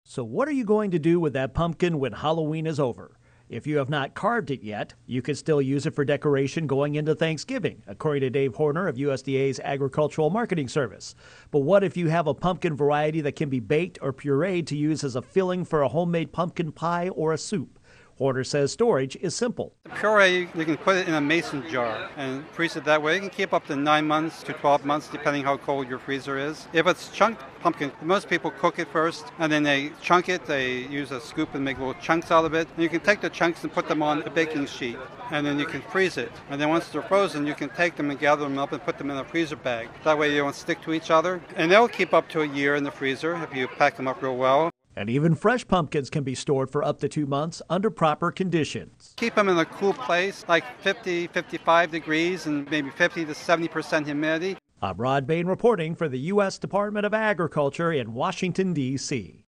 So what are you going to do with that pumpkin when Halloween is over? If you have not carved it yet, you can still use it for decoration going into Thanksgiving, according to Dave Horner of USDA's Agricultural Marketing Service. But what if you have a pumpkin variety that can be baked or pureed to use as a filling for a homemade pumpkin pie or a soup? Horner says storage is simple. The puree, you can put it in a mason jar and freeze it that way. You can keep up to 9 months to 12 months, depending how cold your freezer is. If it's chunked pumpkin, most people cook it first, and then they chunk it. They use a scoop and make little chunks out of it. And you can take the chunks and put them on a baking sheet, and then you can freeze it. And then once they're frozen, you can take them and gather them up and put them in a freezer bag. That way they don't stick to each other. And they'll keep up to a year in the freezer if you pack them up real well. And even fresh pumpkins can be stored for up to 2 months under proper conditions. Keep them in a cool place, like 50, 55 degrees and maybe 50 to 70% humidity. I'm Rod Bain reporting for the U.S. Department of Agriculture in Washington, D.C.